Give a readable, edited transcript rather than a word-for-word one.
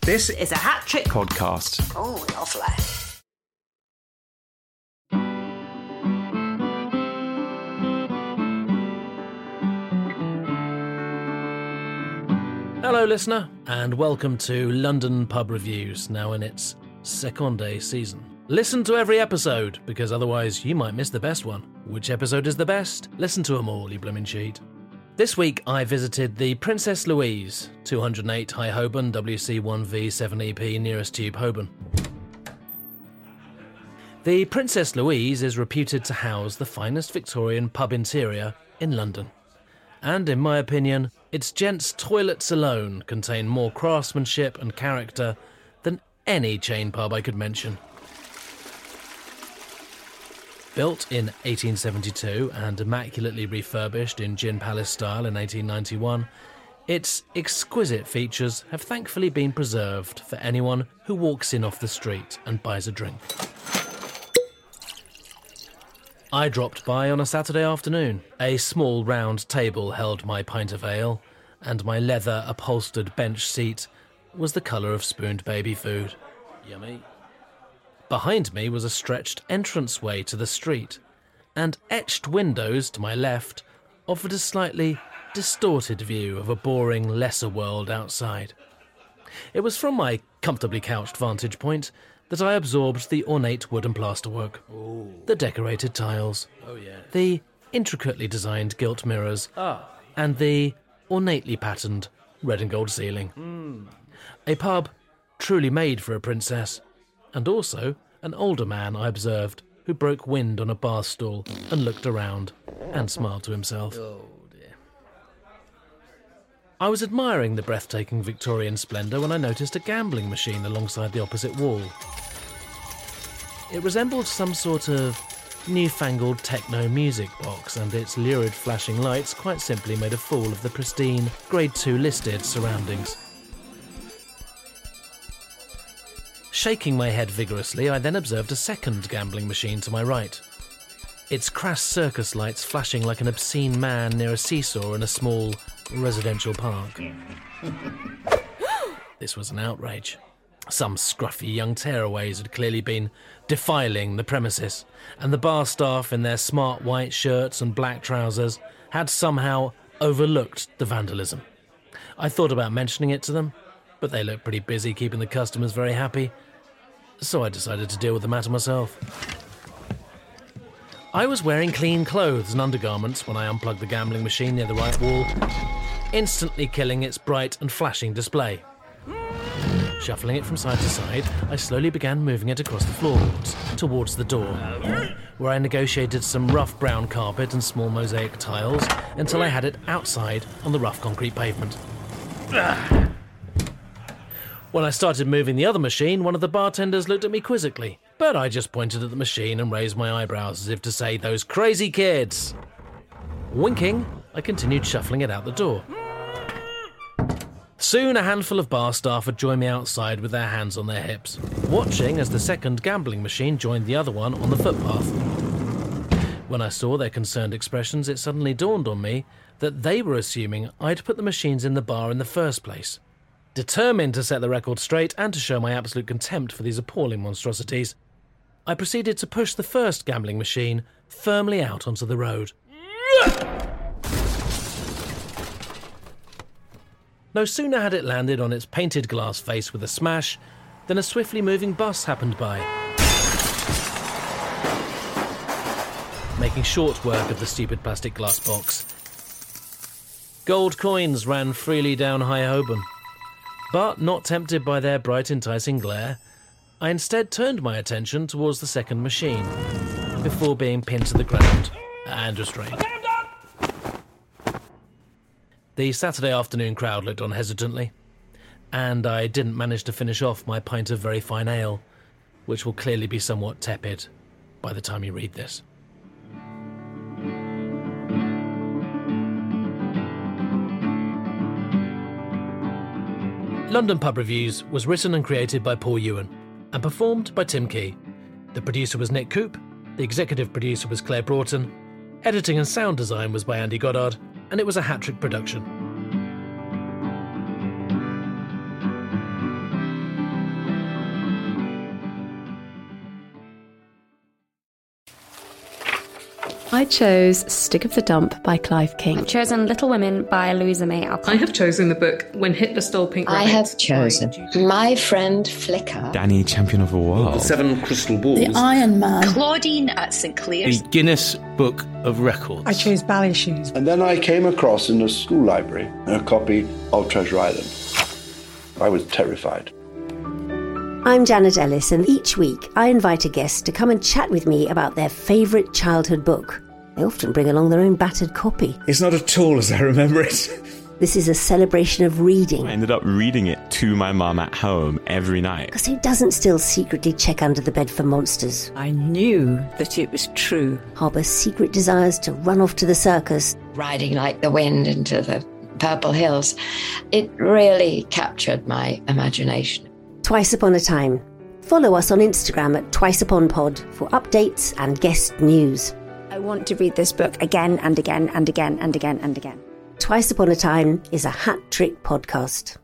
This is a Hat Trick podcast. Oh, lovely. Hello, listener, and welcome to London Pub Reviews, now in its Seconde season. Listen to every episode, because otherwise you might miss the best one. Which episode is the best? Listen to them all, you blimmin' cheat. This week I visited the Princess Louise, 208 High Holborn, WC1V7EP, nearest tube Holborn. The Princess Louise is reputed to house the finest Victorian pub interior in London. And in my opinion, its gents' toilets alone contain more craftsmanship and character than any chain pub I could mention. Built in 1872 and immaculately refurbished in Gin Palace style in 1891, its exquisite features have thankfully been preserved for anyone who walks in off the street and buys a drink. I dropped by on a Saturday afternoon. A small round table held my pint of ale, and my leather-upholstered bench seat was the colour of spooned baby food. Yummy. Behind me was a stretched entranceway to the street, and etched windows to my left offered a slightly distorted view of a boring, lesser world outside. It was from my comfortably couched vantage point that I absorbed the ornate wood and plasterwork, the decorated tiles, the intricately designed gilt mirrors, and the ornately patterned red and gold ceiling. A pub truly made for a princess, and also an older man I observed who broke wind on a bar stool and looked around and smiled to himself. I was admiring the breathtaking Victorian splendour when I noticed a gambling machine alongside the opposite wall. It resembled some sort of newfangled techno music box, and its lurid flashing lights quite simply made a fool of the pristine Grade 2 listed surroundings. Shaking my head vigorously, I then observed a second gambling machine to my right. Its crass circus lights flashing like an obscene man near a seesaw in a small residential park. This was an outrage. Some scruffy young tearaways had clearly been defiling the premises, and the bar staff in their smart white shirts and black trousers had somehow overlooked the vandalism. I thought about mentioning it to them, but they looked pretty busy keeping the customers very happy, so I decided to deal with the matter myself. I was wearing clean clothes and undergarments when I unplugged the gambling machine near the right wall, instantly killing its bright and flashing display. Shuffling it from side to side, I slowly began moving it across the floorboards, towards the door, where I negotiated some rough brown carpet and small mosaic tiles until I had it outside on the rough concrete pavement. When I started moving the other machine, one of the bartenders looked at me quizzically, but I just pointed at the machine and raised my eyebrows as if to say, "Those crazy kids!" Winking, I continued shuffling it out the door. Soon a handful of bar staff had joined me outside with their hands on their hips, watching as the second gambling machine joined the other one on the footpath. When I saw their concerned expressions, it suddenly dawned on me that they were assuming I'd put the machines in the bar in the first place. Determined to set the record straight and to show my absolute contempt for these appalling monstrosities, I proceeded to push the first gambling machine firmly out onto the road. No sooner had it landed on its painted glass face with a smash than a swiftly moving bus happened by, making short work of the stupid plastic glass box. Gold coins ran freely down High Holborn, but not tempted by their bright, enticing glare, I instead turned my attention towards the second machine, before being pinned to the ground and restrained. The Saturday afternoon crowd looked on hesitantly, and I didn't manage to finish off my pint of very fine ale, which will clearly be somewhat tepid by the time you read this. London Pub Reviews was written and created by Paul Ewan and performed by Tim Key. The producer was Nick Coop, the executive producer was Claire Broughton, editing and sound design was by Andy Goddard, and it was a hat-trick production. I chose Stick of the Dump by Clive King. I've chosen Little Women by Louisa May Alcott. I have chosen the book When Hitler Stole Pink Rabbits. I have chosen My Friend Flicker. Danny, Champion of the World. The Seven Crystal Balls. The Iron Man. Claudine at St Clear's. The Guinness Book of Records. I chose Ballet Shoes. And then I came across in the school library a copy of Treasure Island. I was terrified. I'm Janet Ellis, and each week I invite a guest to come and chat with me about their favourite childhood book. They often bring along their own battered copy. It's not at all as I remember it. This is a celebration of reading. I ended up reading it to my mum at home every night. Because who doesn't still secretly check under the bed for monsters? I knew that it was true. Harbour secret desires to run off to the circus. Riding like the wind into the purple hills. It really captured my imagination. Twice Upon a Time. Follow us on Instagram at TwiceUponPod for updates and guest news. I want to read this book again and again and again and again and again. Twice Upon a Time is a Hat Trick podcast.